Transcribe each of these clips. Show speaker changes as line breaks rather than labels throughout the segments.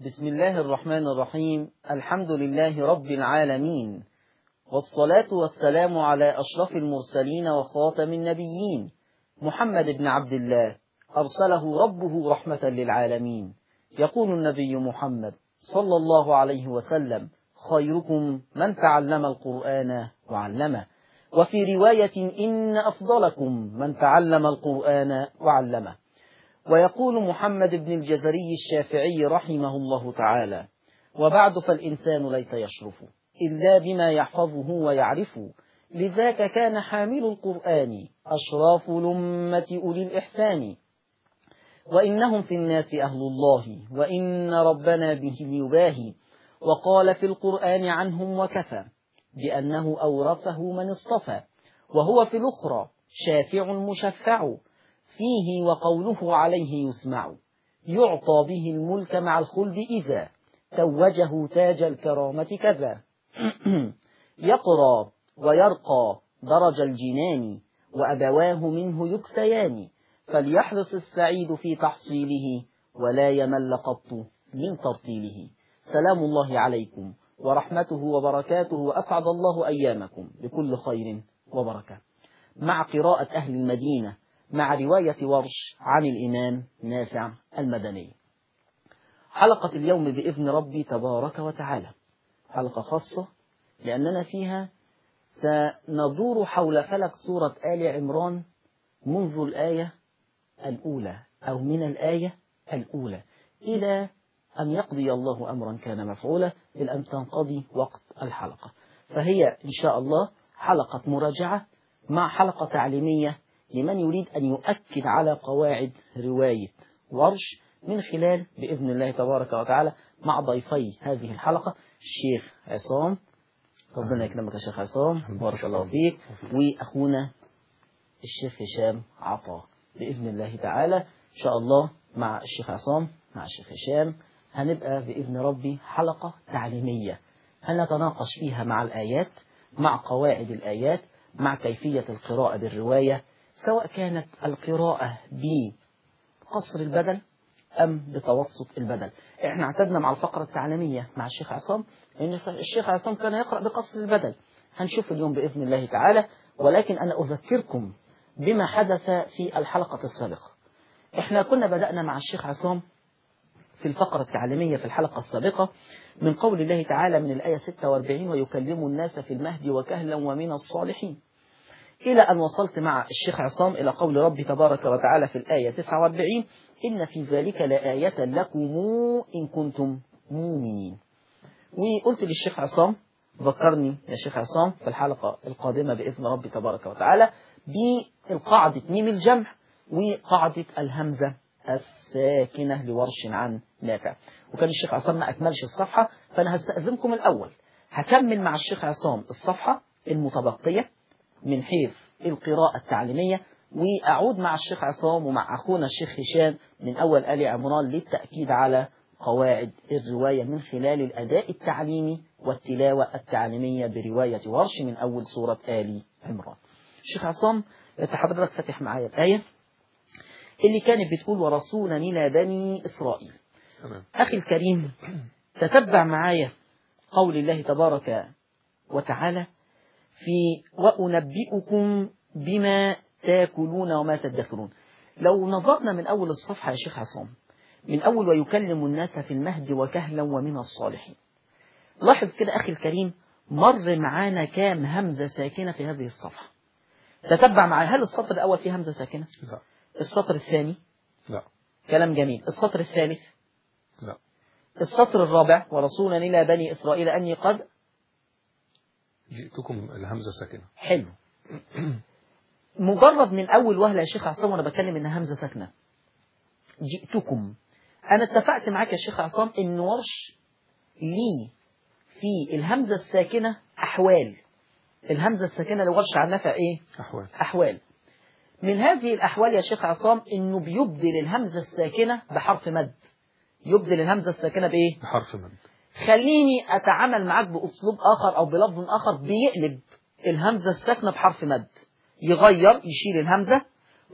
بسم الله الرحمن الرحيم. الحمد لله رب العالمين، والصلاة والسلام على أشرف المرسلين وخاتم النبيين محمد بن عبد الله، أرسله ربه رحمة للعالمين. يقول النبي محمد صلى الله عليه وسلم: خيركم من تعلم القرآن وعلمه. وفي رواية: إن أفضلكم من تعلم القرآن وعلمه. ويقول محمد بن الجزري الشافعي رحمه الله تعالى: وبعد فالإنسان ليس يشرف إلا بما يحفظه ويعرف، لذاك كان حامل القرآن أشراف لمة أولي الإحسان. وإنهم في الناس أهل الله، وإن ربنا بهم يباهي، وقال في القرآن عنهم وكفى بأنه أورثه من اصطفى، وهو في الأخرى شافع مشفع، فيه وقوله عليه يسمع، يعطى به الملك مع الخلد إذا توجه تاج الكرامة كذا. يقرى ويرقى درج الجنان، وأبواه منه يكسيان، فليحرص السعيد في تحصيله، ولا يمل قط من ترتيله. سلام الله عليكم ورحمته وبركاته، وأسعد الله أيامكم بكل خير وبركة. مع قراءة أهل المدينة مع رواية ورش عن الإمام نافع المدني. حلقة اليوم بإذن ربي تبارك وتعالى حلقة خاصة، لأننا فيها سندور حول فلك سورة آل عمران منذ الآية الأولى أو من الآية الأولى إلى أن يقضي الله أمرا كان مفعولا، إلى أن تنقضي وقت الحلقة. فهي إن شاء الله حلقة مراجعة مع حلقة تعليمية لمن يريد أن يؤكد على قواعد رواية ورش، من خلال بإذن الله تبارك وتعالى مع ضيفي هذه الحلقة الشيخ عصام، ربنا يكرمك يا شيخ عصام، بارك الله فيك، وأخونا الشيخ هشام عطا. بإذن الله تعالى إن شاء الله مع الشيخ عصام مع الشيخ هشام هنبقى بإذن ربي حلقة تعليمية، هنتناقش فيها مع الآيات، مع قواعد الآيات، مع كيفية القراءة بالرواية، سواء كانت القراءة بقصر البدل أم بتوسط البدل. احنا اعتدنا مع الفقرة التعليمية مع الشيخ عصام ان الشيخ عصام كان يقرأ بقصر البدل، هنشوف اليوم بإذن الله تعالى. ولكن أنا أذكركم بما حدث في الحلقة السابقة. احنا كنا بدأنا مع الشيخ عصام في الفقرة التعليمية في الحلقة السابقة من قول الله تعالى من الآية 46: ويكلم الناس في المهد وكهلا ومن الصالحين، إلى أن وصلت مع الشيخ عصام إلى قول ربي تبارك وتعالى في الآية 49: إن في ذلك لآية لكم إن كنتم مؤمنين. وقلت للشيخ عصام ذكرني يا شيخ عصام في الحلقة القادمة بإذن ربي تبارك وتعالى بالقاعدة ميم الجمع وقاعدة الهمزة الساكنة لورش عن نافع. وكان الشيخ عصام ما أكملش الصفحة، فأنا هستأذنكم الأول هكمل مع الشيخ عصام الصفحة المتبقية من حيث القراءة التعليمية، وأعود مع الشيخ عصام ومع أخونا الشيخ هشام من أول آل عمران للتأكيد على قواعد الرواية من خلال الأداء التعليمي والتلاوة التعليمية برواية ورش من أول سورة آل عمران. الشيخ عصام حضرتك فتح معايا الآية اللي كانت بتقول: ورسولا إلى بني إسرائيل. أخي الكريم، تتبع معايا قول الله تبارك وتعالى في وأنبئكم بما تاكلون وما تدخرون. لو نظرنا من أول الصفحة يا شيخ عصام من أول ويكلم الناس في المهد وكهلا ومن الصالحين، لاحظ كده أخي الكريم مر معانا كام همزة ساكنة في هذه الصفحة. تتبع معايا، هل السطر الأول فيه همزة ساكنة؟
لا.
السطر الثاني؟
لا.
كلام جميل. السطر الثالث؟
لا.
السطر الرابع: ورسولا إلى بني إسرائيل أني قد
جئتكم الهمزة ساكنة.
حلو. مجرد من أول وهلة يا شيخ عصام وأنا بتكلم إنها همزة ساكنة جئتكم، أنا اتفقت معاك يا شيخ عصام إن ورش لي في الهمزة الساكنة أحوال. الهمزة الساكنة لورش عن نافع إيه؟ أحوال. من هذه الأحوال يا شيخ عصام إنه بيبدل الهمزة الساكنة بحرف مد. يبدل الهمزة الساكنة بإيه؟
بحرف مد.
خليني أتعامل معاك بأسلوب آخر أو بلفظ آخر، بيقلب الهمزة الساكنة بحرف مد، يغير يشيل الهمزة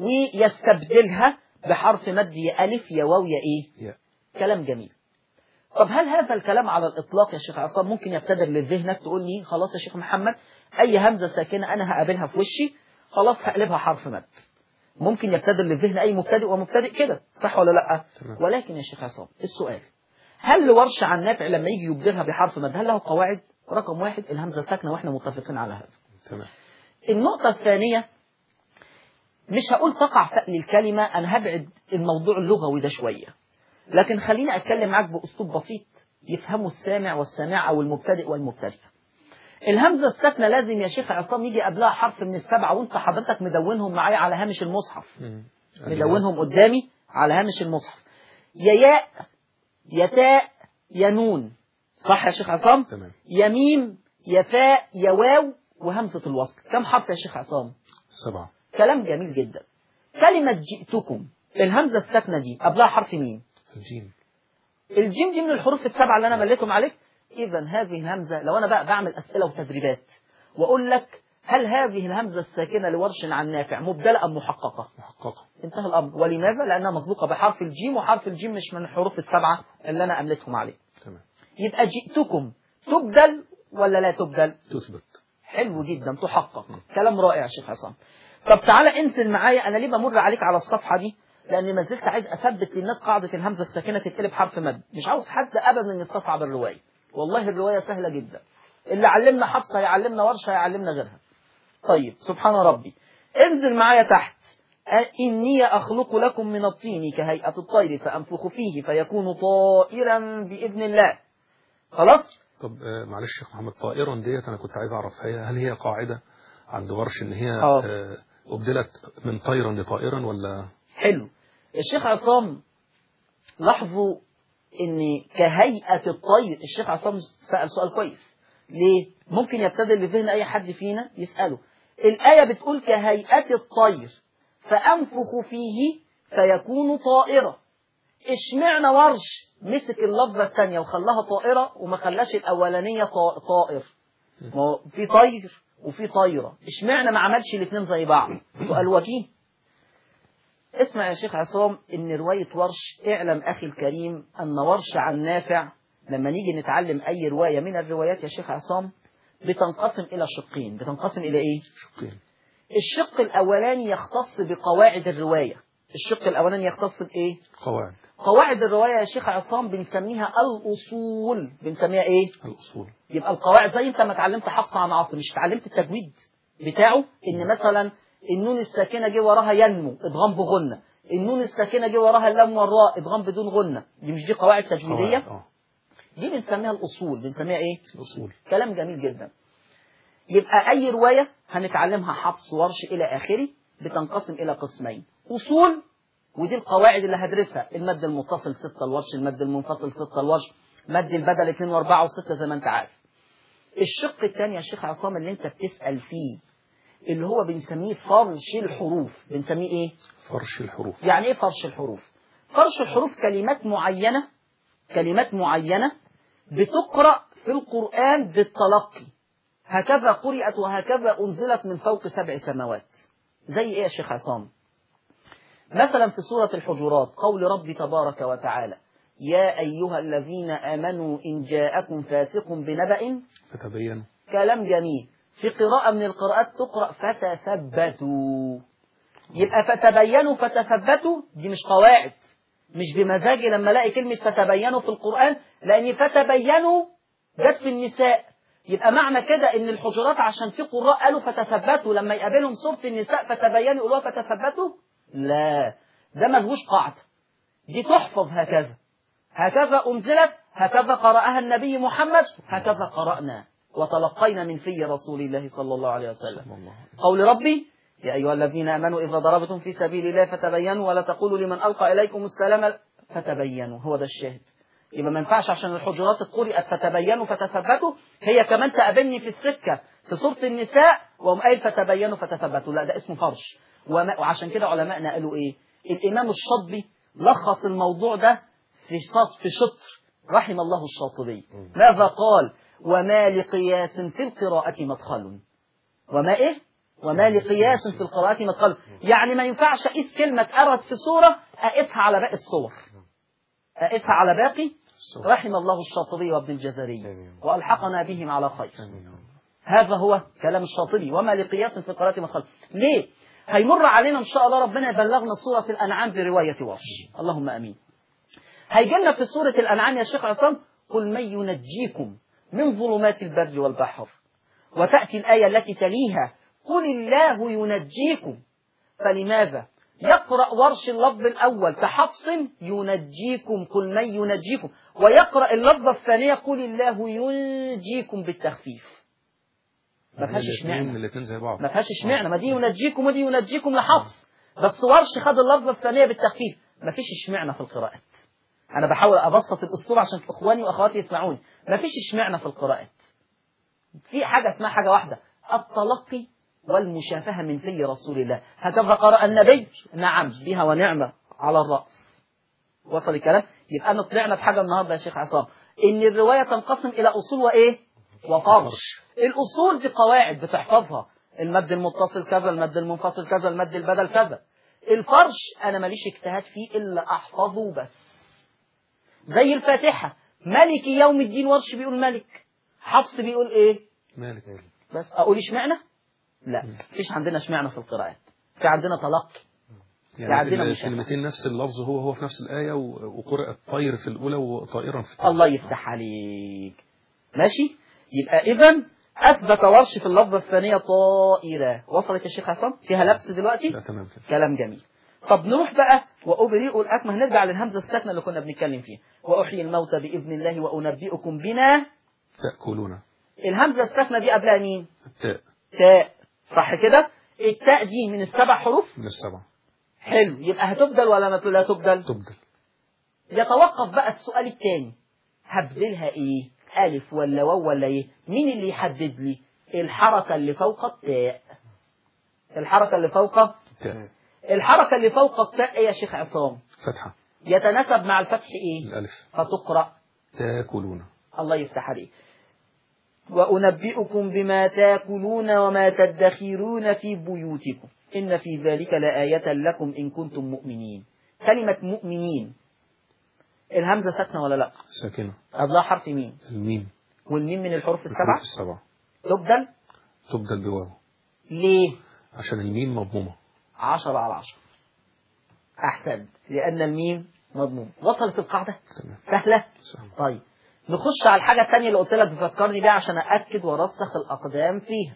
ويستبدلها بحرف مد، يا ألف يا واو يا إيه؟
yeah.
كلام جميل. طب هل هذا الكلام على الإطلاق يا شيخ عصام ممكن يبتدر لذهنك تقول لي خلاص يا شيخ محمد أي همزة ساكنة أنا هقابلها في وشي خلاص هقلبها حرف مد؟ ممكن يبتدر للذهن أي مبتدئ ومبتدئ كده، صح ولا لأ؟
تمام.
ولكن يا شيخ عصام السؤال، هل لورش عن نافع لما يجي يبدلها بحرف مد هل له قواعد؟ رقم واحد الهمزة ساكنة وإحنا متفقين على هذا.
تمام.
النقطة الثانية، مش هقول تقع فأل الكلمة، أنا هبعد الموضوع اللغوي ده شوية، لكن خليني أتكلم معاك بأسلوب بسيط يفهمه السامع والسامع أو المبتدئ والمبتدئ. الهمزة الساكنة لازم يا شيخ عصام يجي قبلها حرف من السبعة، وانت حضرتك مدونهم معايا على هامش المصحف، مدونهم قدامي على هامش المصحف، يا ياء يا تاء يا نون، صح يا شيخ عصام؟
تمام.
يا ميم يا فاء يا واو وهمزة الوصل. كم حرف يا شيخ عصام؟
7.
كلام جميل جدا. كلمة جئتكم الهمزة الساكنة دي قبلها حرف مين؟
الجيم.
الجيم دي من الحروف السبعة اللي أنا مليتهم عليك. إذا هذه الهمزة، لو أنا بقى بعمل أسئلة وتدريبات وأقول لك هل هذه الهمزة الساكنة لورش عن نافع مبدلة أم محققة؟
محققة.
انتهى الأمر. ولماذا؟ لأنها مسبوقة بحرف الجيم، وحرف الجيم مش من الحروف السبعة اللي أنا أملتهم عليه.
تمام.
يبقى جئتكم تبدل ولا لا تبدل؟
تثبت.
حلو جدا، تحقق. كلام رائع يا شيخ عصام. طب تعالى انزل معايا، أنا ليه بمر عليك على الصفحة دي؟ لأن ما زلت عايز أثبت للناس قاعدة الهمزة الساكنة تتقلب حرف مد، مش عاوز حد أبدا يستصعب الرواية، والله الرواية سهلة جدا، اللي علمنا حفصة يعلمنا ورشة يعلمنا غيرها. طيب سبحان ربي، انزل معايا تحت، إني أخلق لكم من الطين كهيئة الطير فأنفخ فيه فيكون طائرا بإذن الله. خلاص؟
طب معلش شيخ محمد، طائرا ديت أنا كنت عايز أعرف هل هي قاعدة عند ورش إن هي أبدلت من طيرا لطائرا ولا؟
حلو. الشيخ عصام لاحظوا إن كهيئة الطير، الشيخ عصام سأل سؤال كويس، ليه؟ ممكن يبتدئ لذهن أي حد فينا يسأله. الآية بتقول كهيئة الطير فأنفخ فيه فيكون طائرة، اشمعنى ورش مسك اللفظة الثانية وخلاها طائرة وما خلاش الأولانية طائر؟ ما في طير وفي طيرة، اشمعنى ما عملش الاثنين زي بعض؟ سؤال وجيه. اسمع يا شيخ عصام، ان رواية ورش، اعلم اخي الكريم ان ورش عن نافع لما نيجي نتعلم اي رواية من الروايات يا شيخ عصام بتنقسم الى شقين. بتنقسم الى ايه؟ شقين. الشق الاولاني يختص بقواعد الرواية. الشق الاولاني يختص بايه؟ قواعد الرواية يا شيخ عصام بنسميها الاصول. بنسميها ايه؟ الاصول. يبقى القواعد زي انت ما اتعلمت حفص عن عاصم، مش اتعلمت التجويد بتاعه، ان مثلا النون الساكنة جه وراها ينمو ادغام بغنة، النون الساكنة جه وراها اللام والراء ادغام بدون غنة، دي مش دي قواعد تجويدية؟ دي بنسميها الأصول. بنسميها ايه؟ الأصول. كلام جميل جدا. يبقى أي رواية هنتعلمها حفص ورش إلى آخره بتنقسم إلى قسمين، أصول ودي القواعد اللي هدرسها، المد المتصل 6 الورش، المد المنفصل 6 الورش، مد البدل 2 و4 و6 زي ما انت عارف. الشق الثاني يا شيخ عصام اللي انت بتسأل فيه اللي هو بنسميه فرش الحروف. بنسميه ايه؟ فرش الحروف. يعني ايه فرش الحروف؟ فرش الحروف كلمات معينة بتقرأ في القرآن بالتلقي، هكذا قرأت وهكذا أنزلت من فوق 7 سماوات. زي ايه يا شيخ عصام؟ مثلا في سورة الحجرات قول ربي تبارك وتعالى يا أيها الذين آمنوا إن جاءكم فاسق بنبأ
فتبينوا. كلام
جميل. في قراءة من القراءات تقرأ فتثبتوا. يبقى فتبينوا فتثبتوا دي مش قواعد، مش بمزاجي لما الاقي كلمة فتبينوا في القرآن، لأن فتبينوا جت في النساء. يبقى معنى كده ان الحجرات عشان في قراء قالوا فتثبتوا لما يقابلهم سورة النساء فتبينوا يقولوها فتثبتوا؟ لا، ده ملهوش قاعدة، دي تحفظ هكذا أنزلت، هكذا قرأها النبي محمد، هكذا قرأنا وتلقينا من في رسول الله صلى الله عليه وسلم. قول ربي يا أيها الذين آمنوا إذا ضربتم في سبيل الله فتبينوا ولا تقولوا لمن ألقى إليكم السلام فتبينوا. هو ده الشاهد. يبقى ما ينفعش عشان الحجرات قرأت فتبينوا فتثبتوا هي كمان تقابلني في السكة في سورة النساء وهم قايل فتبينوا فتثبتوا، لا ده اسمه فرش. وعشان كده علماءنا قالوا ايه؟ الإمام الشاطبي لخص الموضوع ده في شطر رحم الله الشاطبي. ماذا قال؟ وما لقياس في القراءة مدخل. وما لقياس في القراءة مدخل، يعني ما ينفعش أقيس كلمة أرد في سورة أقيسها على باقي الصور، أقيسها على باقي رحم الله الشاطبي وابن الجزري وألحقنا بهم على خير. هذا هو كلام الشاطبي، وما لقياس في قراءة من خلف. ليه؟ هيمر علينا إن شاء الله ربنا يبلغنا سورة الأنعام برواية ورش، اللهم أمين. هيجينا في سورة الأنعام يا شيخ عصام: قل من ينجيكم من ظلمات البر والبحر، وتأتي الآية التي تليها: قل الله ينجيكم. فلماذا يقرأ ورش اللفظ الأول كحفص ينجيكم قل من ينجيكم، ويقرأ اللفظ الثانية قل الله ينجيكم بالتخفيف؟ ما فيهاش اشمعنى،
الاثنين زي بعض،
ما فيهاش اشمعنى، ما دي ينجيكم ودي ينجيكم لحفص، بس ورش خد اللفظ الثانية بالتخفيف. ما فيش اشمعنى في القراءات. أنا بحاول أبسط الأسلوب عشان إخواني وأخواتي يسمعوني. ما فيش اشمعنى في القراءات. في حاجة اسمها حاجة واحدة: التلقي والمشافهة من في رسول الله. هكذا قرأ النبي، نعم بها ونعمة على الرأس. وصل الكلام؟ يبقى أنا طلعنا بحاجة النهاردة يا شيخ عصام، إن الرواية تنقسم إلى أصول وإيه؟ وفرش. الأصول دي قواعد بتحفظها: المد المتصل كذا، المد المنفصل كذا، المد البدل كذا. الفرش أنا ماليش اجتهاد فيه إلا أحفظه بس. زي الفاتحة: مالك يوم الدين، ورش بيقول ملك، حفص بيقول إيه؟
مالك.
بس أقول اشمعنى؟ لا، مفيش عندنا اشمعنى في القراءات. في عندنا تلقي،
يعني عندنا الكلمتين نفس اللفظ هو في نفس الآية، وقرأت طير في الأولى وطائرا في الثانية.
الله يفتح عليك. ماشي. يبقى إذن أثبت ورش في اللفظة الثانية طائرة. وصلت يا شيخ عصام؟ فيها لبس دلوقتي؟
لا تمام كده.
كلام جميل. طب نروح بقى: وأبرئ الأكمه. هنرجع للهمزة الساكنة اللي كنا بنتكلم فيها: وأحيي الموتى بإذن الله وأنبئكم بما
تأكلون.
الهمزة الساكنة دي قبلها مين؟
التاء.
تاء، صح كده؟ التاء دي من السبع حروف؟
من السبع.
حلو. يبقى هتبدل ولا ما لا تبدل؟
تبدل.
يتوقف بقى السؤال الثاني: هبدلها ايه؟ ألف ولا واو ولا ايه؟ مين اللي يحدد لي؟ الحركة اللي فوق التاء. الحركة اللي فوق
التاء.
الحركة اللي فوق التاء ايه يا شيخ عصام؟
فتحة.
يتناسب مع الفتح ايه؟
الألف.
فتقرأ
تاكلون.
الله يفتح عليك. وأنبئكم بما تاكلون وما تدخرون في بيوتكم إن في ذلك لآية لكم إن كنتم مؤمنين. كلمة مؤمنين الهمزة ساكنة ولا لا؟
ساكنة.
قبلها حرف مين؟
الميم.
والميم من الحروف السبعة؟
الحروف السبعة.
تبدل؟
تبدل بواو.
ليه؟
عشان الميم مضمومة.
10 على 10. أحسن، لأن الميم مضموم. وصلت القاعدة؟
تمام.
سهلة؟
سهلة.
طيب نخش على الحاجة الثانية اللي قلت لك تفكرني بيها عشان أأكد وأرسخ الأقدام فيها.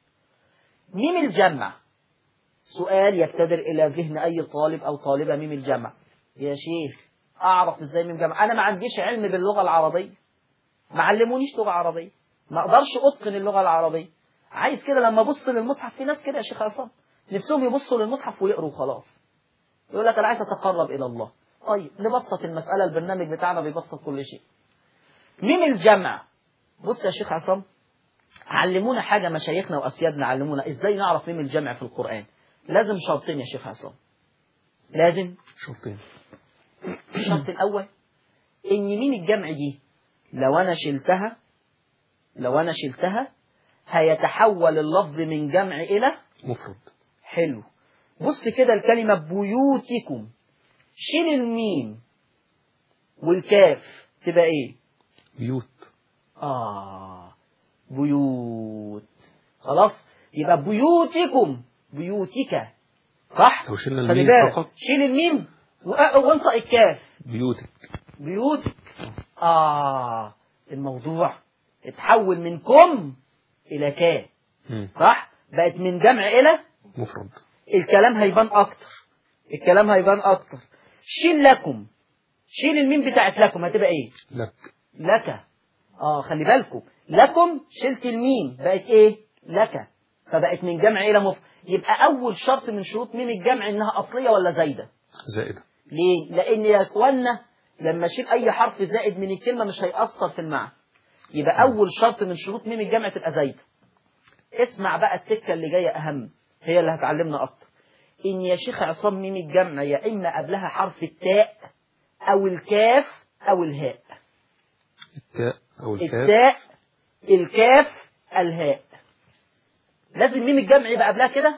ميم الجمع. سؤال يبتدر إلى ذهن أي طالب أو طالبة: ميم الجمع يا شيخ أعرف إزاي ميم جمع؟ أنا ما عنديش علم باللغة العربية، ما علمونيش لغة عربية، ما أقدرش أتقن اللغة العربية. عايز كده لما أبص للمصحف، في ناس كده يا شيخ عصام نفسهم يبصوا للمصحف ويقروا خلاص، يقول لك أنا عايز أتقرب إلى الله. طيب نبسط المسألة، البرنامج بتاعنا بيبسط كل شيء. ميم الجمع، بص يا شيخ عصام، علمونا حاجة مشايخنا وأسيادنا، علمونا إزاي نعرف ميم الجمع في القرآن. لازم شرطين يا شيخ عصام، لازم
شرطين.
الشرط الأول إن ميم الجمع دي لو أنا شلتها هيتحول اللفظ من جمع إلى
مفرد.
حلو. بص كده الكلمة بيوتكم، شيل الميم والكاف تبقى إيه؟
بيوت.
بيوت. خلاص يبقى بيوتكم، بيوتك، صح؟
لو شلنا الميم فقط.
شيل الميم وانطق الكاف.
بيوتك.
بيوتك. الموضوع اتحول من كم إلى كا، صح؟ بقت من جمع إلى
مفرد.
الكلام هيبان أكتر. شيل لكم، شيل الميم بتاعت لكم هتبقى إيه؟ لك. خلي بالكم، لكم شلت الميم بقت إيه؟ لك، فبقت من جمع إلى مفرد. يبقى أول شرط من شروط ميم الجمع إنها أصلية ولا زايدة؟
زائدة.
ليه؟ لأن يا إخوانا لما أشيل أي حرف زائد من الكلمة مش هيأثر في المعنى. يبقى أول شرط من شروط ميم الجمع تبقى زايدة. اسمع بقى التكة اللي جاية أهم، هي اللي هتعلمنا أكتر. إن يا شيخ عصام ميم الجمع يا إما قبلها حرف التاء أو الكاف أو الهاء. التاء، الكاف، الهاء. لازم ميم الجمع يبقى قبلها كده،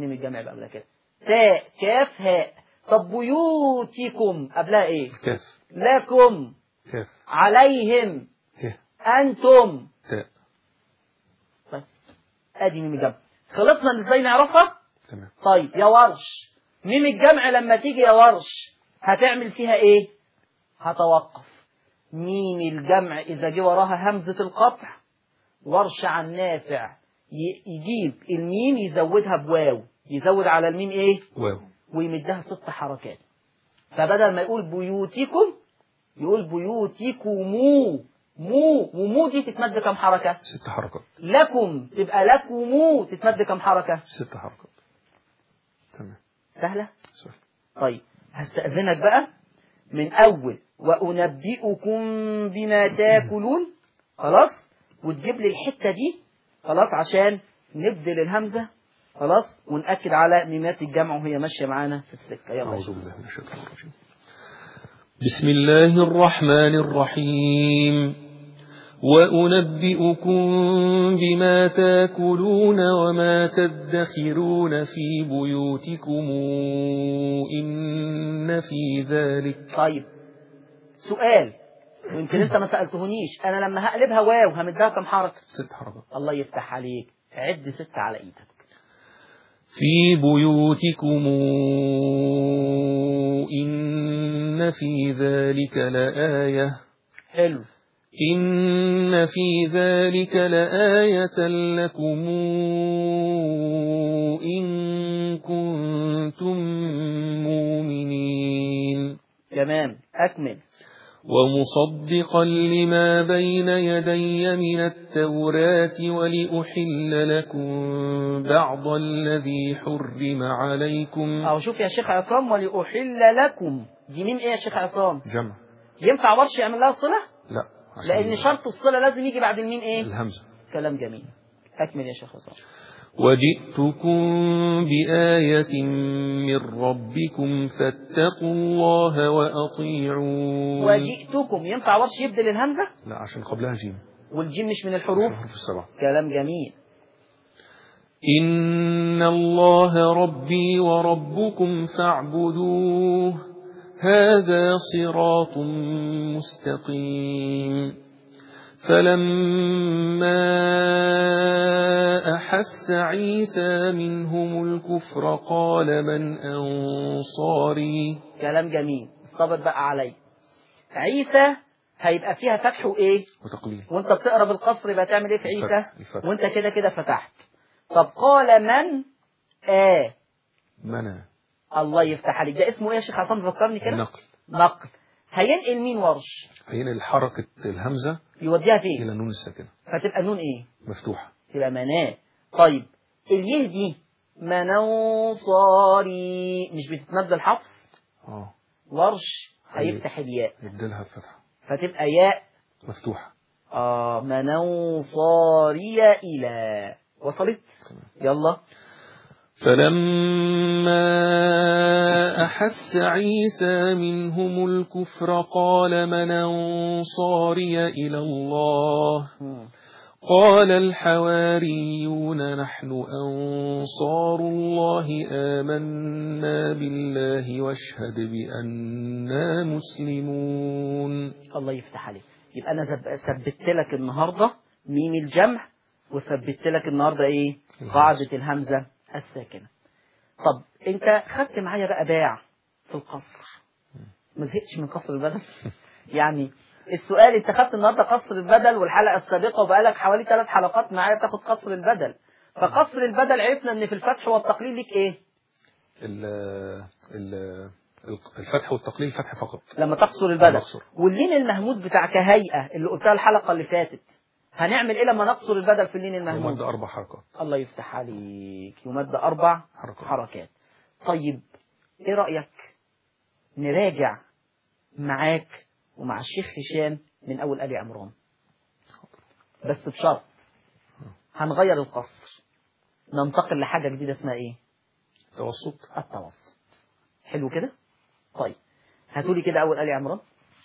تاء كاف هاء. طب بيوتكم قبلها ايه؟
كاف.
لكم
كاف.
عليهم
ه.
أنتم
تاء.
بس. أدي ميم الجمع. خلصنا إزاي نعرفها؟
تمام.
طيب يا ورش، ميم الجمع لما تيجي يا ورش هتعمل فيها إيه؟ هتوقف. ميم الجمع إذا جه وراها همزة القطع، ورش عن نافع يجيب الميم يزودها بواو، يزود على الميم إيه؟
واو.
ويمدها 6 حركات. فبدل ما يقول بيوتكم يقول بيوتكمو. مو ومو دي تتمد كم حركة؟
6 حركات.
لكم تبقى لكمو تتمد كم حركة؟
6 حركات. تمام.
سهلة؟
سهل.
طيب هستأذنك بقى من أول وأنبئكم بما تاكلون، خلاص، وتجيب لي الحتة دي، خلاص، عشان نبدل الهمزة، خلاص، ونأكد على ميمات الجمع وهي ماشية معانا في السكة. يلا.
أعوذ بالله من الشيطان الرجيم. بسم الله الرحمن الرحيم. وأنبئكم بما تاكلون وما تدخرون في بيوتكم إن في ذلك.
طيب سؤال، ويمكن انت ما سألتهنيش، انا لما هقلبها واو همدها كم حركة؟
6 حركات.
الله يفتح عليك، عد 6 على ايدك.
في بيوتكم إن في ذلك لآية.
حلو.
إن في ذلك لآية لكم إن كنتم مؤمنين.
تمام، أكمل.
ومصدقا لما بين يدي من التوراة ولأحل لكم بعض الذي حرم عليكم.
أو شوف يا شيخ عصام، ولأحل لكم دي مين إيه يا شيخ عصام؟
جمع.
ينفع ورش يعمل لها صلة؟
لا،
لأن شرط الصلة لازم يجي بعد الميم إيه؟
الهمزة.
كلام جميل. أكمل يا شيخ عصام.
وجئتكم بآية من ربكم فاتقوا الله وأطيعون.
وجئتكم ينفع ورش يبدل الهمزة؟
لا، عشان قبلها جيم،
والجيم مش من الحروف؟
الحروف السبعة.
كلام جميل.
إن الله ربي وربكم فاعبدوه هذا صراط مستقيم. فلما أحس عيسى منهم الكفر قال من أنصاري.
كلام جميل، استبط بقى علي. عيسى هيبقى فيها فتح وإيه؟
وتقليل.
وانت بتقرأ بالقصر يبقى تعمل إيه في عيسى؟
الفتح.
وانت كده كده فتحت. طب قال من
منى.
الله يفتح عليك، ده اسمه ايه يا شيخ حسن؟ فكرني كده.
نقل.
هينقل مين ورش؟
هينقل حركة الهمزة
يوديها فين؟
إلى نون الساكنة،
فتبقى نون ايه؟
مفتوحة،
تبقى مناه. طيب اليه دي منوصاري مش بتتمد الحفص؟ ورش هيفتح الياء،
يبدلها بفتحة،
فتبقى ياء
مفتوحة.
منوصاري إلى. وصلت؟ يلا.
فلما أحس عيسى منهم الكفر قال من أنصاري إلى الله قال الحواريون نحن أنصار الله آمنا بالله واشهد بأننا مسلمون.
الله يفتح عليك. يبقى أنا ثبت لك النهاردة ميم الجمع، وثبت لك النهاردة إيه؟ قاعدة الهمزة الساكنة. طب أنت خدت معايا بقى باع في القصر، ما زهقتش من قصر البدل؟ يعني السؤال، أنت خدت النهاردة قصر البدل والحلقة السابقة وبقالك حوالي 3 حلقات معايا تاخد قصر البدل. فقصر البدل عرفنا إن في الفتح والتقليل ليك إيه؟
الفتح والتقليل فتح فقط
لما تقصر البدل. واللين المهموس بتاع كهيئة اللي قلتها الحلقة اللي فاتت، هنعمل ايه لما نقصر البدل في اللين المهموس؟
يمد 4 حركات.
الله يفتح عليك، يمد 4 حركات. طيب ايه رأيك نراجع معاك ومع الشيخ هشام من اول آل عمران، بس بشرط هنغير القصر، ننتقل لحاجة جديدة اسمها ايه؟
التوسط.
حلو كده. طيب هاتولي كده اول آل عمران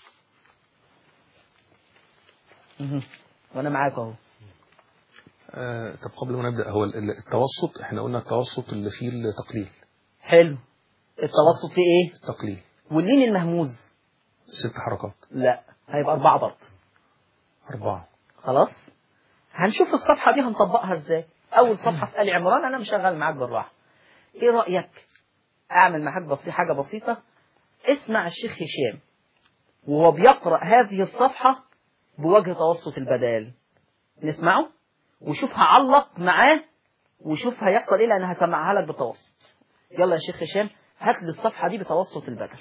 وانا معاك اهو.
طب قبل ما نبدأ، هو التوسط احنا قلنا التوسط اللي فيه التقليل.
حلو. التوسط فيه ايه؟
التقليل.
واللين المهموز
6 حركات.
لا، هيبقى 4 برضه.
4.
خلاص. هنشوف الصفحة دي هنطبقها ازاي. أول صفحة في آل عمران، أنا مشغل معاك بالراحة. إيه رأيك أعمل معاك حاجة بسيطة؟ اسمع الشيخ هشام وهو بيقرأ هذه الصفحة بوجه توسط البدال. نسمعه وشوف هعلق معاه وشوف هيحصل إيه، لأن هسمعها لك بتوسط. يلا يا شيخ هشام هات لي الصفحة دي بتوسط البدل.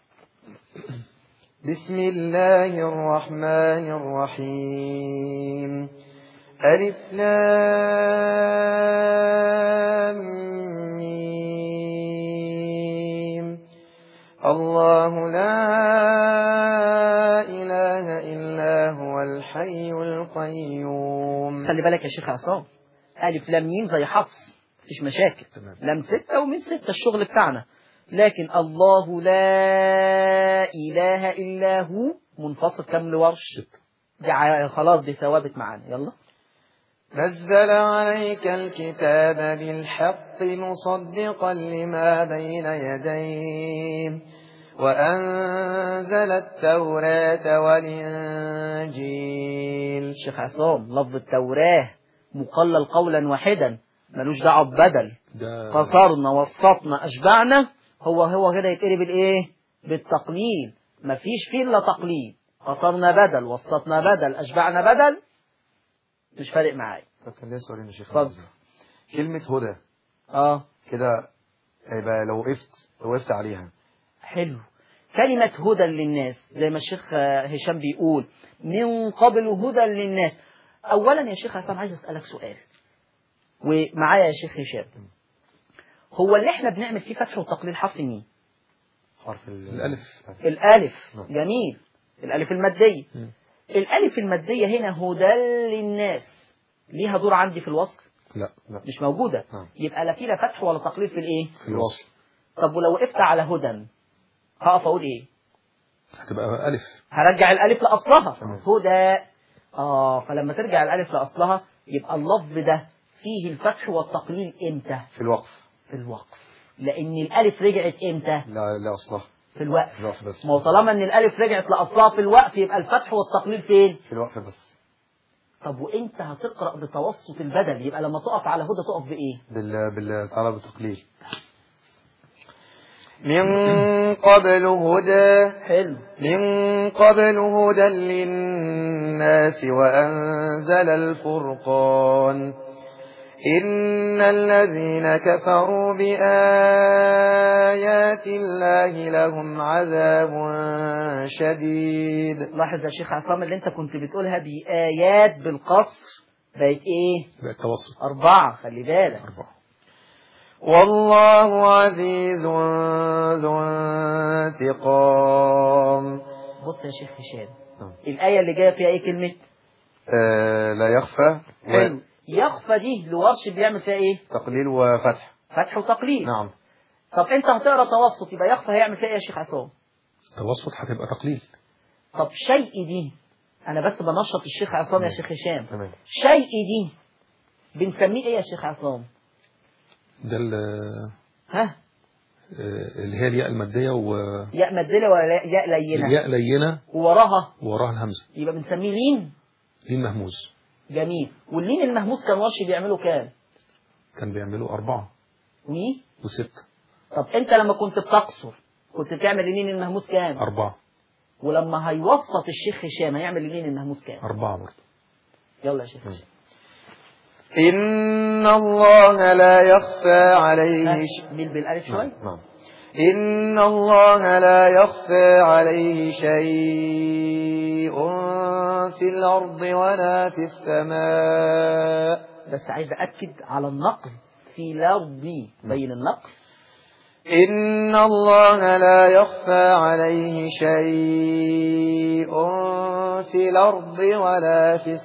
بسم الله الرحمن الرحيم. ألف لام ميم. الله لا إله إلا هو الحي القيوم.
خلي بالك يا شيخ عصام، ألف لام ميم زي حفص مفيش مشاكل. لام 6 وميم 6 الشغل بتاعنا. لكن الله لا إله إلا هو منفصل كم لورش؟ خلاص دي ثوابت معانا. يلا.
نزل عليك الكتاب بالحق مصدقا لما بين يديه وأنزل التوراة والإنجيل.
شيخ عصام لفظ التوراة مقلل قولا واحدا ملوش دعوه ببدل. قصرنا وسطنا أشبعنا هو كده يتقري بالإيه؟ بالتقليل. مفيش فيه إلا تقليل. قصرنا بدل، وسطنا بدل، أشبعنا بدل، مش فارق معايا.
كان ليه سؤالين يا شيخ. كلمة هدى كده يبقى لو وقفت عليها
حلو. كلمة هدى للناس زي ما الشيخ هشام بيقول من قبل هدى للناس. أولا يا شيخ حسام عايز أسألك سؤال ومعايا يا شيخ هشام، هو اللي احنا بنعمل فيه فتح وتقليل حرف مين؟
حرف
الألف. جميل. الألف المادية. الألف المادية هنا هدى للناس ليها دور عندي في الوصل؟
لا
مش موجودة. يبقى لا في لا فتح ولا تقليل في الإيه؟
في الوصل.
طب ولو وقفت على هدى هقف أقول إيه؟
هتبقى ألف.
هرجع الألف لأصلها. هدى. فلما ترجع الألف لأصلها يبقى اللفظ ده فيه الفتح والتقليل إمتى؟
في الوقف.
في الوقف. لأن الألف رجعت إمتى؟
لا أصلها
في الوقف.
بس.
ما هو طالما إن الألف رجعت لأصلها في الوقف يبقى الفتح والتقليل فين؟
في الوقف بس.
طب وإنت هتقرأ بتوسط البدل يبقى لما تقف على هدى تقف بإيه؟
تعالى بالتقليل. من قبل هدى.
حلو.
من قبل هدى للناس وأنزل الفرقان. إن الذين كفروا بآيات الله لهم عذاب شديد.
لاحظ يا شيخ عصام اللي انت كنت بتقولها بآيات بالقصر بقت ايه؟
بقت توسط.
4. خلي بالك.
4.
والله عزيز ذو انتقام.
بص يا شيخ هشام الآية اللي جاية فيها ايه كلمة؟
لا يخفى.
حلو. يخفى دي لورش بيعمل فيها ايه؟
تقليل وفتح.
فتح وتقليل.
نعم.
طب انت هتقرا توسط يبقى يخفى هيعمل فيها ايه يا شيخ عصام؟
توسط هتبقى تقليل.
طب شيء دي انا بس بنشط الشيخ عصام يا شيخ هشام.
تمام.
شيء دي بنسميه ايه يا شيخ عصام؟
ده اللي هي الياء المادية
ياء مادية ولا ياء لينة؟
ياء لينة
ووراها
الهمزة
يبقى بنسميه لين.
لين مهموز.
جميل. واللين المهموز كان ورش بيعملوا كام؟
كان بيعملوا 4 و6.
طب انت لما كنت بتقصر كنت تعمل اللين المهموز كام؟
4.
ولما هيوسط الشيخ هشام هيعمل اللين المهموز كام؟
4 برضه.
يلا يا شيخ هشام.
إن الله لا يخفى عليه
ميل بالألف شوي.
نعم. إن الله لا يخفى عليه شيء في الأرض ولا في السماء.
بس عايز أأكد على النقل في الأرض بين النقل.
إن الله لا يخفى عليه شيء في الأرض ولا في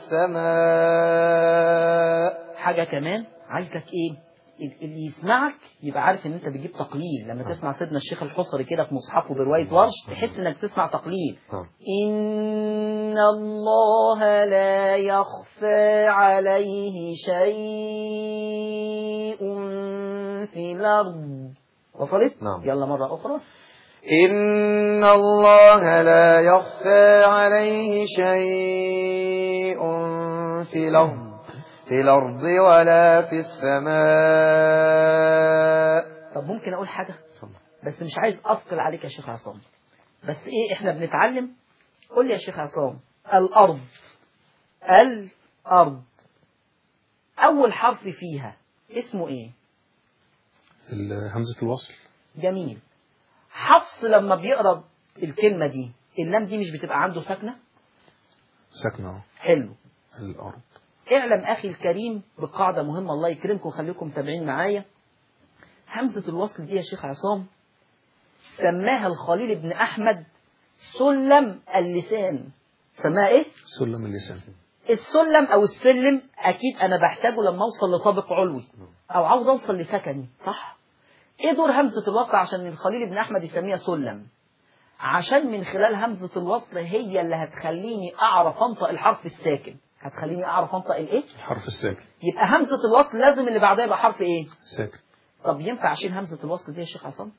السماء.
حاجة كمان عايزك إيه اللي يسمعك يبقى عارف ان انت بتجيب تقليل. لما تسمع سيدنا الشيخ الحصري كده في مصحفه برواية ورش تحس انك تسمع تقليل. إن الله لا يخفى عليه شيء في الأرض. وصلت؟
نعم.
يلا مرة أخرى.
إن الله لا يخفى عليه شيء في الأرض ولا في السماء.
طب ممكن أقول حاجة بس مش عايز أثقل عليك يا شيخ عصام، بس إيه إحنا بنتعلم. قول لي يا شيخ عصام، الأرض أول حرف فيها اسمه إيه؟
همزة الوصل.
جميل. حفص لما بيقرأ الكلمة دي اللام دي مش بتبقى عنده ساكنة؟
ساكنة.
حلو.
الأرض.
اعلم أخي الكريم بقاعدة مهمة، الله يكرمكم وخليكم متابعين معايا. همزة الوصل دي يا شيخ عصام سماها الخليل بن أحمد سلم اللسان. سماها إيه؟
سلم اللسان.
السلم أو السلم أكيد أنا بحتاجه لما أوصل لطابق علوي أو عاوز أوصل لسكني، صح؟ إيه دور همزة الوصل عشان الخليل بن أحمد يسميها سلم؟ عشان من خلال همزة الوصل هي اللي هتخليني أعرف أنطق الحرف الساكن. هتخليني أعرف أنطق الإيه؟
الحرف الساكن.
يبقى همزة الوصل لازم اللي بعدها يبقى حرف إيه؟
ساكن.
طب ينفع أشيل همزة الوصل دي يا شيخ عصام؟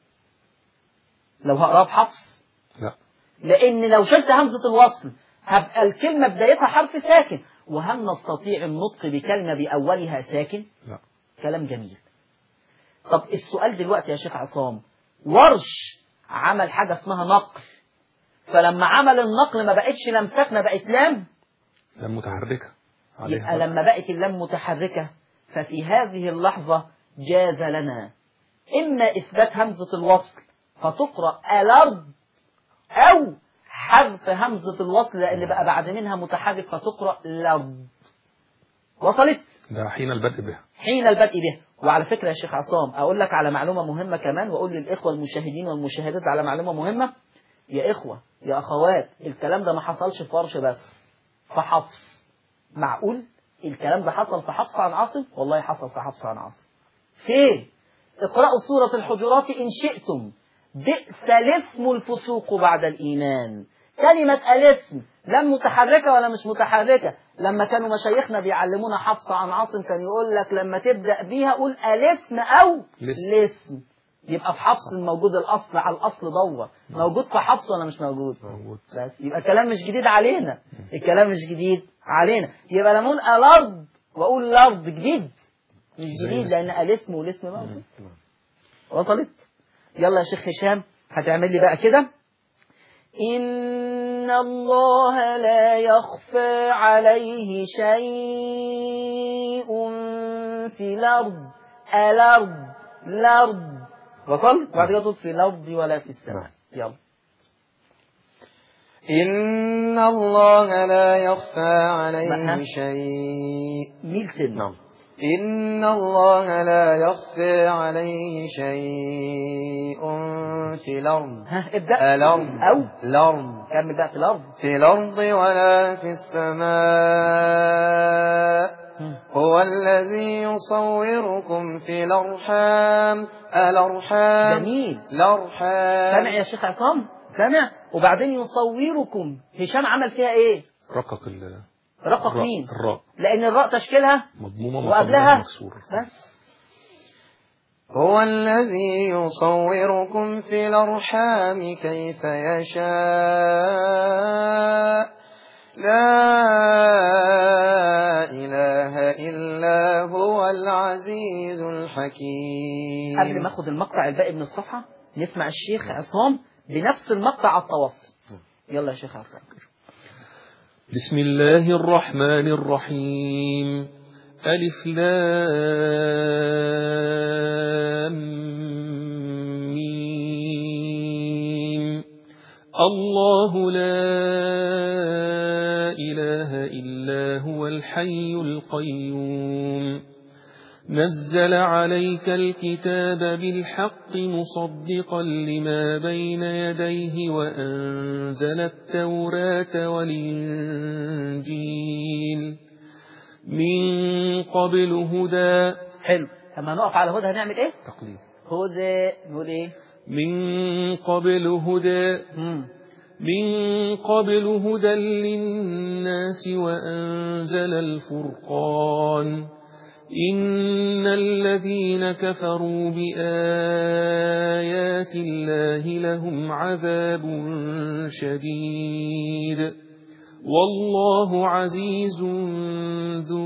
لو هقراها بحفص؟
لا.
لأن لو شلت همزة الوصل هبقى الكلمة بدايتها حرف ساكن، وهل نستطيع النطق بكلمة بأولها ساكن؟
لا.
كلام جميل. طب السؤال دلوقتي يا شيخ عصام، ورش عمل حاجة اسمها نقل، فلما عمل النقل ما بقتش لام ساكنة، بقت لام
متحركة.
يبقى لما بقت اللام متحركة ففي هذه اللحظة جاز لنا إما إثبات همزة الوصل فتقرأ الأرض، أو حذف همزة الوصل لأن بقى بعد منها متحرك فتقرأ الأرض. وصلت؟
ده حين البدء به.
حين البدء به. وعلى فكرة يا شيخ عصام أقول لك على معلومة مهمة كمان، وأقول للإخوة المشاهدين والمشاهدات على معلومة مهمة. يا إخوة يا أخوات، الكلام ده ما حصلش في ورش بس، في حفص. معقول الكلام ده حصل في حفص عن عاصم؟ والله حصل في حفص عن عاصم. فين؟ اقرأوا سورة الحجرات إن شئتم. بئس الاسم الفسوق بعد الإيمان. كلمة الاسم لم متحركة ولا مش متحركة؟ لما كانوا مشايخنا بيعلمونا حفص عن عاصم كان يقول لك لما تبدأ بيها قول الاسم أو الاسم. يبقى في حفص موجود الأصل، على الأصل دور. موجود في حفص ولا مش موجود؟
موجود.
بس يبقى الكلام مش جديد علينا. الكلام مش جديد علينا. يبقى لما أقول الأرض وأقول الأرض جديد مش جديد، لأن الاسم والاسم موجود. وصلت؟ يلا يا شيخ هشام هتعمل لي بقى كده. إن الله لا يخفى عليه شيء في الأرض. الأرض وصلت؟ بعد كده تقول في الأرض ولا في السماء. يلا.
إن الله لا يخفى عليه شيء.
ميل سن.
نعم. إن الله لا يخفى عليه شيء في الأرض.
ابدأ.
الأرض
أو
الأرض.
كمل بقى.
في الأرض ولا في السماء. هو الذي يصوركم في الأرحام.
جميل.
الأرحام.
سامع يا شيخ عصام؟ سامع؟ وبعدين يصوركم. هشام عمل فيها إيه؟ رقق مين؟
الراء.
لأن الراء تشكيلها
مضمومة
وقبلها
مكسور.
بس.
هو الذي يصوركم في الأرحام كيف يشاء. لا إله إلا هو العزيز الحكيم.
قبل ما أخذ المقطع الباقي من الصفحة نسمع الشيخ عصام بنفس المقطع على التوسط. يلا يا شيخ عصام.
بسم الله الرحمن الرحيم. ألف لام ميم. الله لا إله إلا هو الحي القيوم. نزل عليك الكتاب بالحق مصدقا لما بين يديه وأنزل التوراة والإنجيل من قبل هدى.
حلو. لما نقف على هدى هنعمل ايه؟
تقليد.
هدى نقول ايه؟
من قبل هدى. من قبل هدى للناس وأنزل الفرقان. إن الذين كفروا بآيات الله لهم عذاب شديد والله عزيز ذو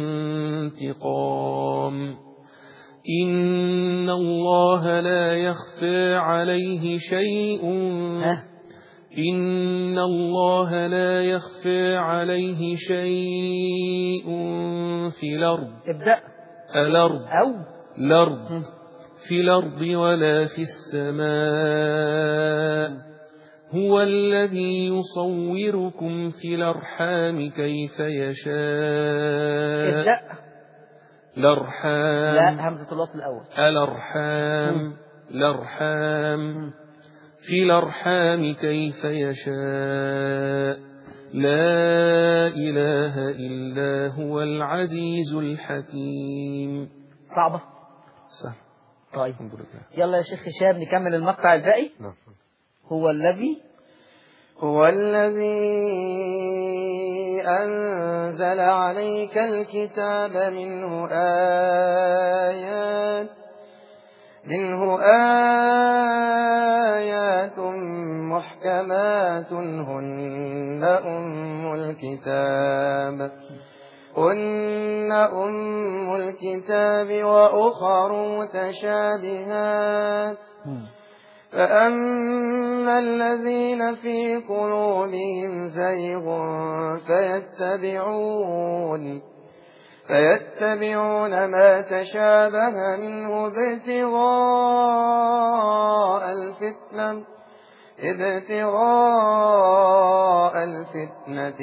انتقام إن الله لا يخفى عليه شيء إن الله لا يخفى عليه شيء في الأرض في الأرض ولا في السماء هو الذي يصوركم في الأرحام كيف يشاء الأرحام
لا همزة الوصل الأول
الأرحام في الأرحام كيف يشاء لا إله إلا هو العزيز الحكيم.
صعبة
سهل.
طيب يلا يا شيخ هشام نكمل المقطع الباقي. هو الذي
أنزل عليك الكتاب منه آيات محكمات هن أم الكتاب وأخر متشابهات فأما الذين في قلوبهم زيغ فيتبعون ما تشابه منه ابتغاء الفتنة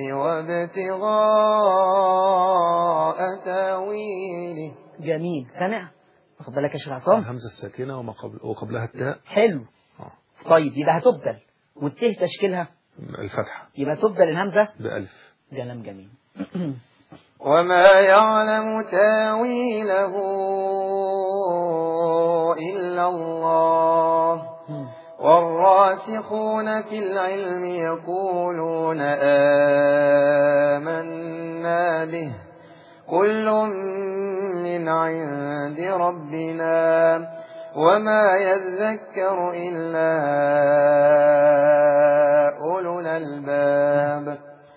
وابتغاء تاويله.
جميل. سمع واخد بالك يا شيخ عصام؟
الهمزة الساكنة وقبلها التاء.
حلو. طيب يبقى هتبدل والتاء تشكيلها
الفتحة،
يبقى تبدل الهمزة
بألف.
كلام جميل.
وما يعلم تاويله إلا الله والراسخون في العلم يقولون آمنا به كل من عند ربنا وما يذكر إلا أولو الألباب.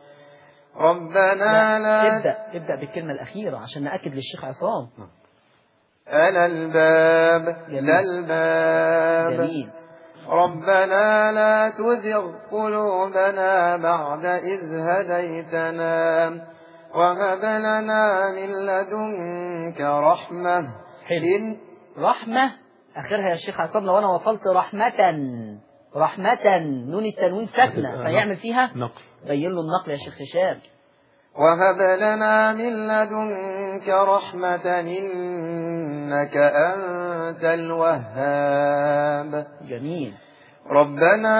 ربنا لا
ابدأ بالكلمة الأخيرة عشان نأكد للشيخ عصام.
الألباب.
جميل.
ربنا لا تزغ قلوبنا بعد إذ هديتنا وهب لنا من لدنك رحمة.
رحمة آخرها يا شيخ عصام لو أنا وصلت رحمة نون التنوين ساكنة فيعمل فيها
نقل.
بين له النقل يا شيخ هشام.
وهب لنا من لدنك رحمة إنك أنت الوهاب.
جميل.
ربنا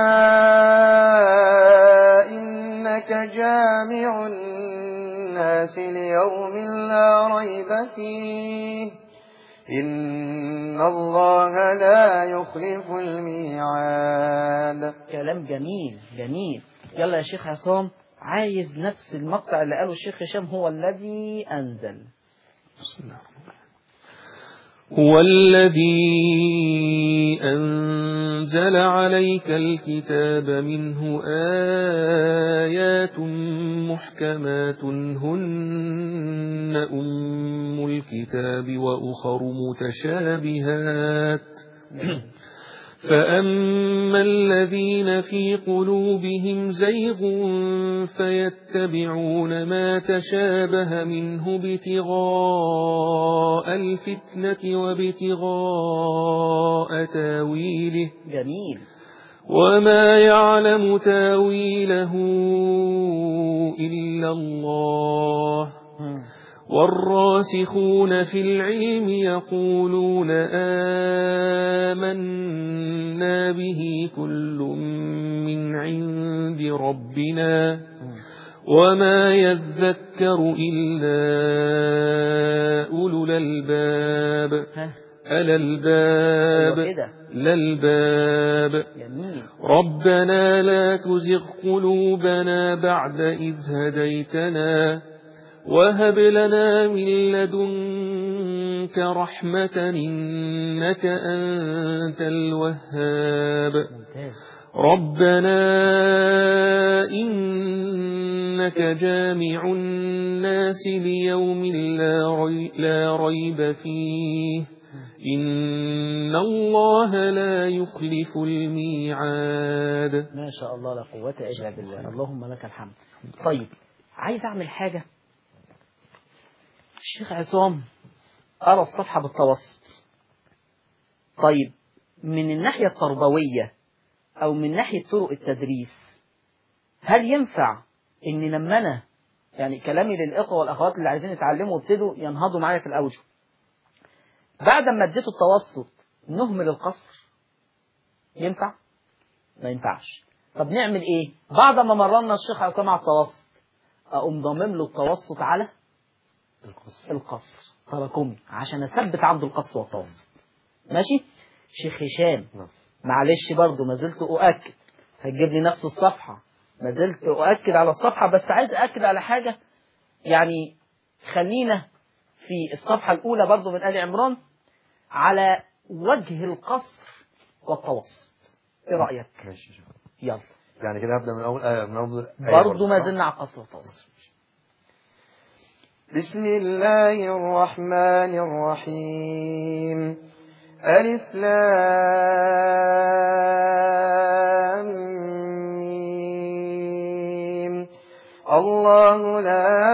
إنك جامع الناس ليوم لا ريب فيه إن الله لا يخلف الميعاد.
كلام جميل. يلا يا شيخ عصام عايز نفس المقطع اللي قاله الشيخ هشام. هو الذي أنزل.
بسم الله الرحمن الرحيم. هو الذي أنزل عليك الكتاب منه آيات محكمات هن أم الكتاب وأخر متشابهات فأما الذين في قلوبهم زيغ فيتبعون ما تشابه منه ابتغاء الفتنة وابتغاء تاويله.
جميل.
وما يعلم تاويله إلا الله والراسخون في العلم يقولون آمنا به كل من عند ربنا وما يذكر إلا أولو الألباب. الألباب. ربنا لا تزغ قلوبنا بعد إذ هديتنا وهب لنا من لدنك لدنك رحمة إنك أنت الوهاب ربنا إنك جامع الناس ليوم لا ريب فيه إن الله لا يخلف الميعاد.
ما شاء الله لا قوة إلا بالله. اللهم لك الحمد. طيب عايز أعمل حاجة. الشيخ عصام قرأ الصفحة بالتوسط. طيب من الناحية التربوية أو من ناحية طرق التدريس هل ينفع إن لما أنا يعني كلامي للإخوة والأخوات اللي عايزين يتعلموا وابتدوا ينهضوا معايا في الأوجه بعد ما اديته التوسط نهمل القصر؟ ينفع؟ ما ينفعش. طب نعمل ايه؟ بعد ما مرنا الشيخ عصام على التوسط اقوم ضامم له التوسط على القصر تراكمي عشان اثبت عنده القصر والتوسط. ماشي؟ شيخ هشام معلش برضو ما زلت اؤكد هتجيب لي نفس الصفحة ما زلت اؤكد على الصفحة بس عايز اؤكد على حاجة يعني خلينا في الصفحة الأولى برضو من آل عمران على وجه القصر والتوسط. ايه رأيك؟
ماشي
يلا
يعني كده هبدأ من أول
برضو ما زلنا على القصر والتوسط.
بسم الله الرحمن الرحيم ألف لام ميم الله لا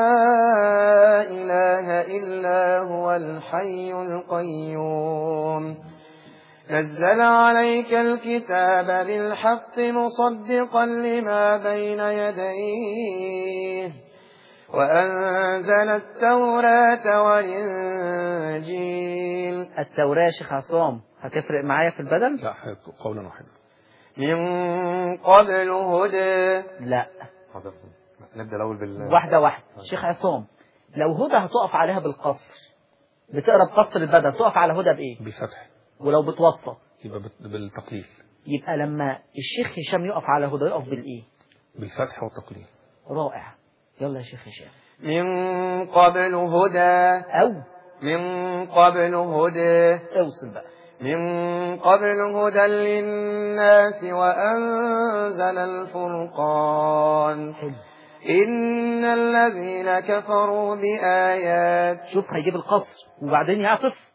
إله إلا هو الحي القيوم نزل عليك الكتاب بالحق مصدقا لما بين يديه وأنزل التوراة والإنجيل.
التوراة يا شيخ عصام هتفرق معايا في البدن؟
لا قولا واحدا.
من قبل هدى.
لا
نبدأ الأول
واحدة واحدة. شيخ عصام لو هدى هتقف عليها بالقصر بتقرأ بقصر البدن تقف على هدى بإيه؟
بالفتح.
ولو بتوسط
يبقى بالتقليل.
يبقى لما الشيخ هشام يقف على هدى يقف بالإيه؟
بالفتح والتقليل.
رائع. يلا يا شيخ هشام.
من قبل هدى
أو
من قبل هدى
اوصل بقى.
من قبل هدى للناس وأنزل الفرقان إن الذين كفروا بآيات.
شوف هيجيب القصر وبعدين يعطف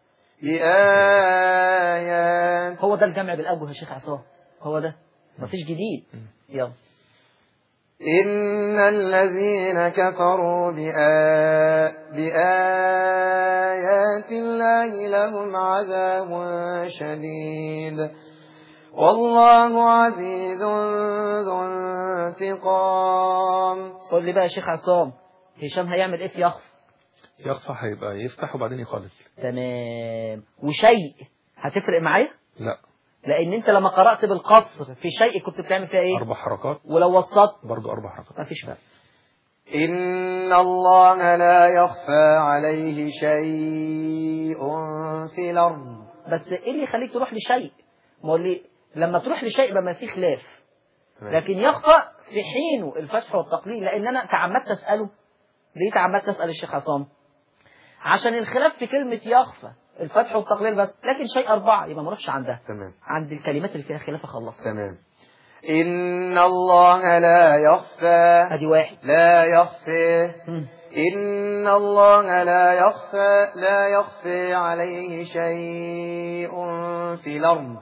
بآيات.
هو ده الجمع بالأوجه يا شيخ عصام هو ده مفيش جديد. يلا
إن الذين كفروا بآيات الله لهم عذاب شديد والله عزيز ذو انتقام.
قول لي بقى يا شيخ عصام هشام هيعمل ايه في
يخفى هيبقى يفتح وبعدين يقلل.
تمام. وشيء هتفرق معايا؟
لا
لان انت لما قرأت بالقصر في شيء كنت بتعمل فيها ايه؟
4 حركات.
ولو وسطت
برضو 4 حركات.
مفيش فرق.
إن الله لا يخفى عليه شيء في الأرض.
بس ايه اللي يخليك تروح لشيء؟ ما هو اللي لما تروح لشيء يبقى ما فيه خلاف لكن يخفى في حينه الفتح والتقليل. لان انا تعمدت اساله. ليه تعمدت اسال الشيخ عصام؟ عشان الخلاف في كلمه يخفى الفتح والتقليل بس لكن شيء 4 يبقى ما اروحش عندها.
تمام.
عند الكلمات اللي فيها خلاف اخلصها.
تمام.
إن الله لا يخفى.
ادي 1
لا يخفى. إن الله لا يخفى عليه شيء في الأرض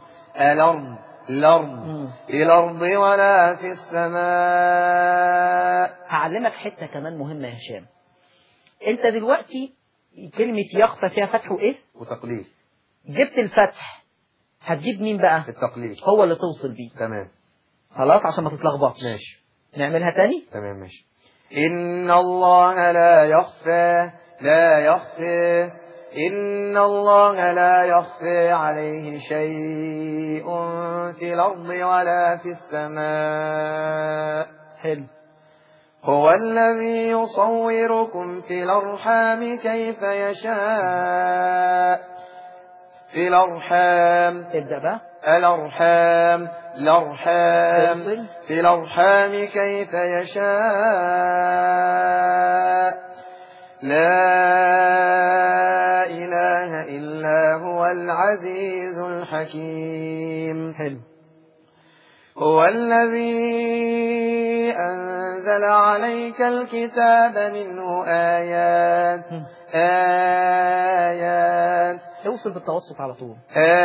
الأرض ولا في السماء.
هعلمك حتة كمان مهمة يا هشام. انت دلوقتي كلمة يخفى فيها فتح وايه؟
وتقليل.
جبت الفتح هتجيب مين بقى؟
التقليل.
هو اللي توصل بيه.
تمام.
خلاص عشان ما تتلخبطش.
ماشي.
نعملها تاني؟
تمام ماشي.
إن الله لا يخفى إن الله لا يخفى عليه شيء في الأرض ولا في السماء.
حلو.
هو الذي يصوركم في الأرحام كيف يشاء. في الأرحام.
ابدأ بقى.
الأرحام
توصل.
في الأرحام كيف يشاء. لا إله العزيز الحكيم.
حلو.
هو الذي أنزل عليك الكتاب منه آيات
اوصل بالتوسط على طول.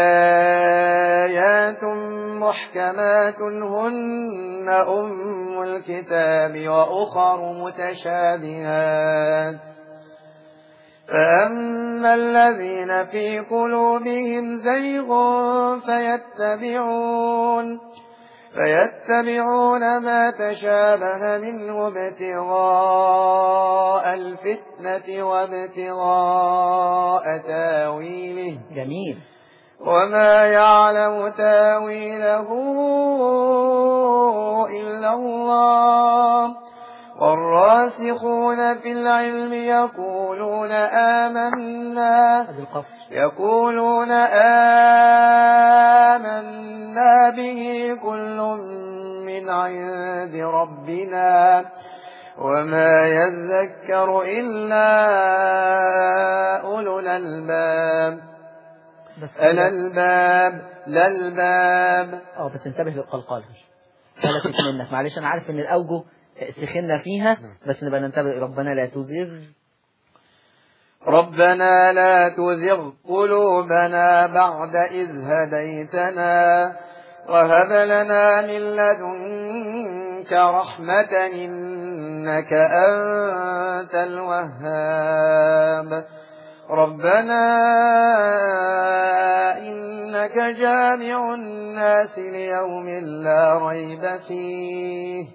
آيات محكمات هن أم الكتاب وأخر متشابهات فأما الذين في قلوبهم زيغ فيتبعون ما تشابه منه ابتغاء الفتنة وابتغاء تاويله.
جميل.
وما يعلم تاويله إلا الله والراسخون في العلم يقولون آمنا به كل من عند ربنا وما يذكر إلا أولو الألباب. الألباب.
بس انتبه للقلقال فلتك منك. معلش أنا عارف إن الأوجه سخنا فيها بس نبقى ننتبه.
ربنا لا تزغ قلوبنا بعد إذ هديتنا وهب لنا من لدنك رحمة إنك أنت الوهاب. ربنا إنك جامع الناس ليوم لا ريب فيه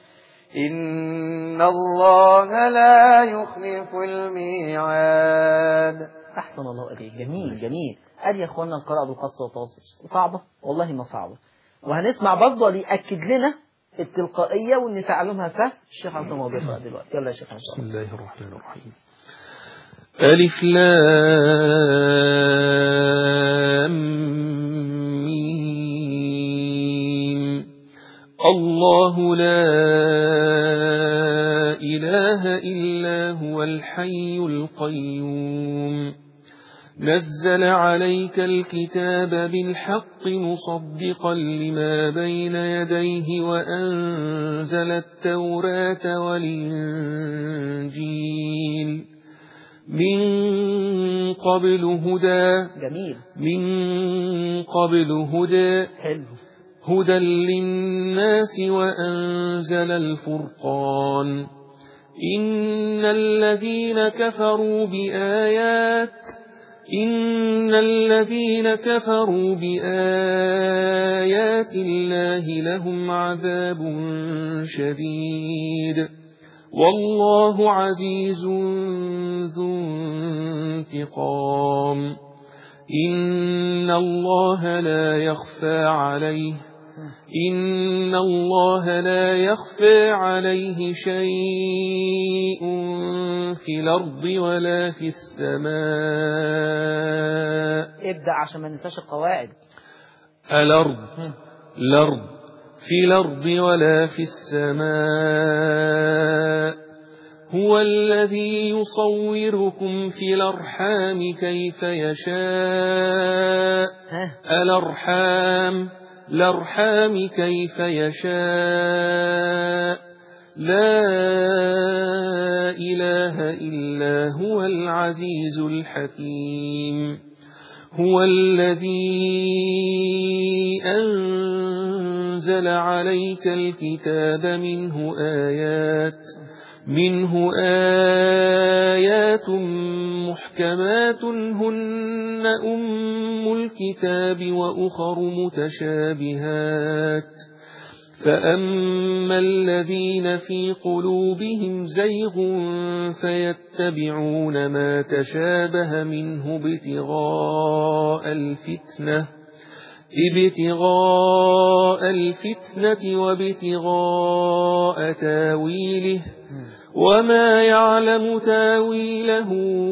إن الله لا يخلف الميعاد.
أحسن الله إليك. جميل. أدي يا أخوانا القراءة بالقص والتوسط صعبة والله ما صعبة. وهنسمع برضه ليأكد لنا التلقائية وإن تعلمها سهل. الشيخ عصام هو بيقرأ دلوقتي. يلا يا شيخ عصام.
بسم الله الرحمن الرحيم. ألف لام ميم. الله لا إله إلا هو الحي القيوم نزل عليك الكتاب بالحق مصدقا لما بين يديه وأنزل التوراة والإنجيل من قبل هدى.
جميل.
من قبل هدى.
حلو.
هدى للناس وأنزل الفرقان إن الذين كفروا بآيات الله لهم عذاب شديد والله عزيز ذو انتقام إن الله لا يخفى عليه شيء في الأرض ولا في السماء.
ابدأ عشان ما ننساش القواعد.
الأرض في الأرض ولا في السماء هو الذي يصوركم في الأرحام كيف يشاء. الأرحام كيف يشاء لا إله إلا هو العزيز الحكيم. هو الذي أنزل عليك الكتاب منه آيات محكمات هن أم الكتاب وأخر متشابهات فأما الذين في قلوبهم زيغ فيتبعون ما تشابه منه ابتغاء الفتنة وابتغاء تاويله وما يعلم تاويله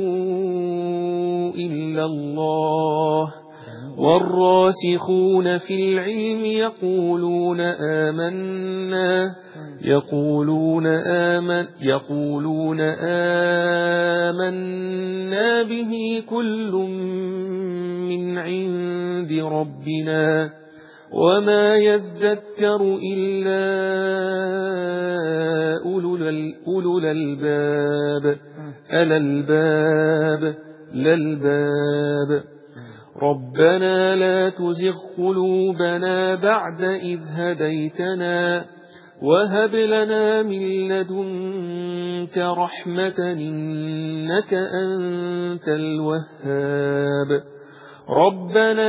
إلا الله والراسخون في العلم يقولون آمنا به كل من عند ربنا وما يذكر إلا أولو الألباب ألا الباب للباب ربنا لا تزغ قلوبنا بعد إذ هديتنا وهب لنا من لدنك رحمة إنك أنت الوهاب ربنا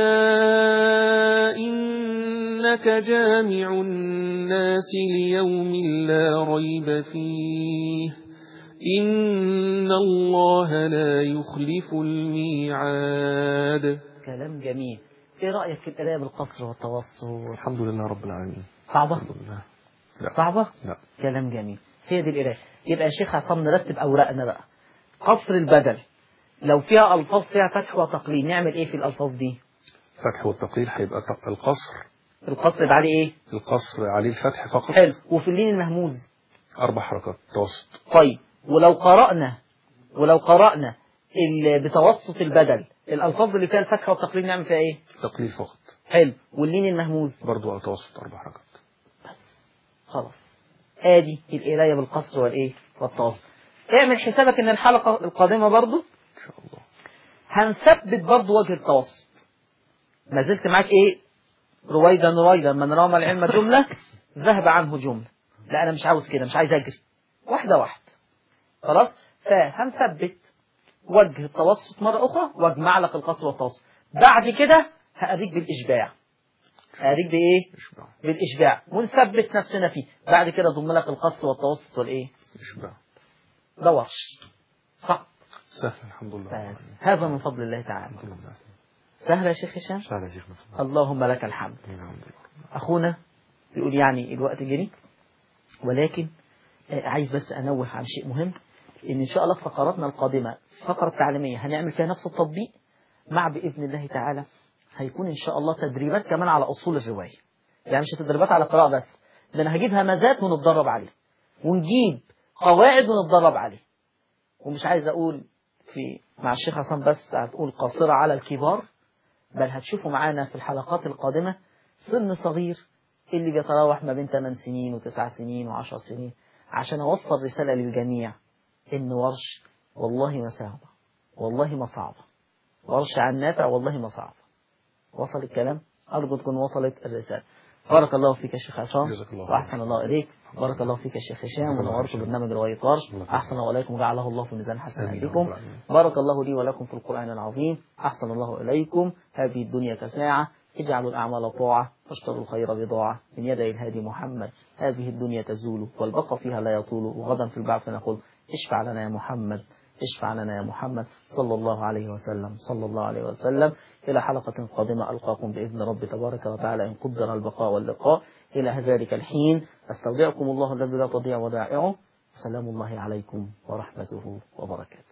إنك جامع الناس ليوم لا ريب فيه إن الله لا يخلف الميعاد.
كلام جميل. ايه رأيك في القراءة بالقصر والتوسط؟
الحمد لله رب العالمين.
صعبة؟
الحمد لله. لا.
صعبة؟
لا.
كلام جميل. هي دي القراءة. يبقى يا شيخ عصام نرتب أوراقنا بقى. قصر البدل لو فيها ألفاظ فيها فتح وتقليل نعمل ايه في الألفاظ دي؟
فتح والتقليل هيبقى القصر
يبقى عليه ايه؟
القصر عليه الفتح فقط.
حلو. وفي اللين المهموز
4 حركات توسط.
طيب ولو قرأنا بتوسط البدل الألفاظ اللي فيها الفتح والتقليل نعمل فيها ايه؟
تقليل فقط.
حلو. واللين المهموز
برضو توسط 4 حركات
بس. خلاص ادي القرايه بالقصر والايه والتوسط. اعمل حسابك ان الحلقه القادمه برضو
ان شاء الله
هنثبت برضو وجه التوسط. ما زلت معاك ايه؟ رويدا من رام العلم جمله ذهب عنه جمله. لا انا مش عاوز كده، مش عايز اجري، واحده خلاص. فهنثبت وجه التوسط مرة أخرى واجمع لك القصر والتوسط. بعد كده هأريك بالإشباع. هأريك بإيه؟ بالإشباع ونثبت نفسنا فيه. بعد كده ضم لك القصر والتوسط والإيه؟
إشباع.
ده ورش صعب
سهل الحمد لله.
هذا من فضل الله تعالى. سهل يا شيخ هشام؟
سهل يا شيخ.
اللهم لك الحمد. أخونا يقول يعني الوقت جري، ولكن عايز بس أنوه عن شيء مهم، إن شاء الله فقراتنا القادمة فقرة تعليمية هنعمل فيها نفس التطبيق، مع بإذن الله تعالى هيكون إن شاء الله تدريبات كمان على أصول الرواية. يعني مش تدريبات على قراءة بس، ده أنا هجيب همزات ونتدرب عليه، ونجيب قواعد ونتدرب عليه. ومش عايز أقول مع الشيخ عصام بس هتقول قاصرة على الكبار، بل هتشوفوا معانا في الحلقات القادمة سن صغير اللي بيتراوح ما بين 8 سنين و9 سنين و10 سنين، عشان أوصل رسالة للجميع إن ورش والله ما صعبة، والله ما صعبة، ورش عن نافع والله ما صعبة. وصل الكلام؟ أرجو تكون وصلت الرسالة. بارك الله فيك يا شيخ عصام وأحسن الله إليك. بارك الله فيك يا شيخ هشام ونورت برنامج رواية ورش. أحسن الله إليكم وجعله الله في ميزان حسناتكم. بارك الله لي ولكم في القرآن العظيم. أحسن الله إليكم. هذه الدنيا كساعة، اجعلوا الأعمال طاعة واشتروا الخير بضاعة من يدي الهادي محمد. هذه الدنيا تزول والبقى فيها لا يطول، وغدا في البعث نقول اشفع لنا يا محمد، اشفع لنا يا محمد صلى الله عليه وسلم، صلى الله عليه وسلم. إلى حلقة قادمة ألقاكم بإذن رب تبارك وتعالى إن قدر البقاء واللقاء. إلى ذلك الحين أستودعكم الله الذي لا تضيع ودائعه. سلام الله عليكم ورحمته وبركاته.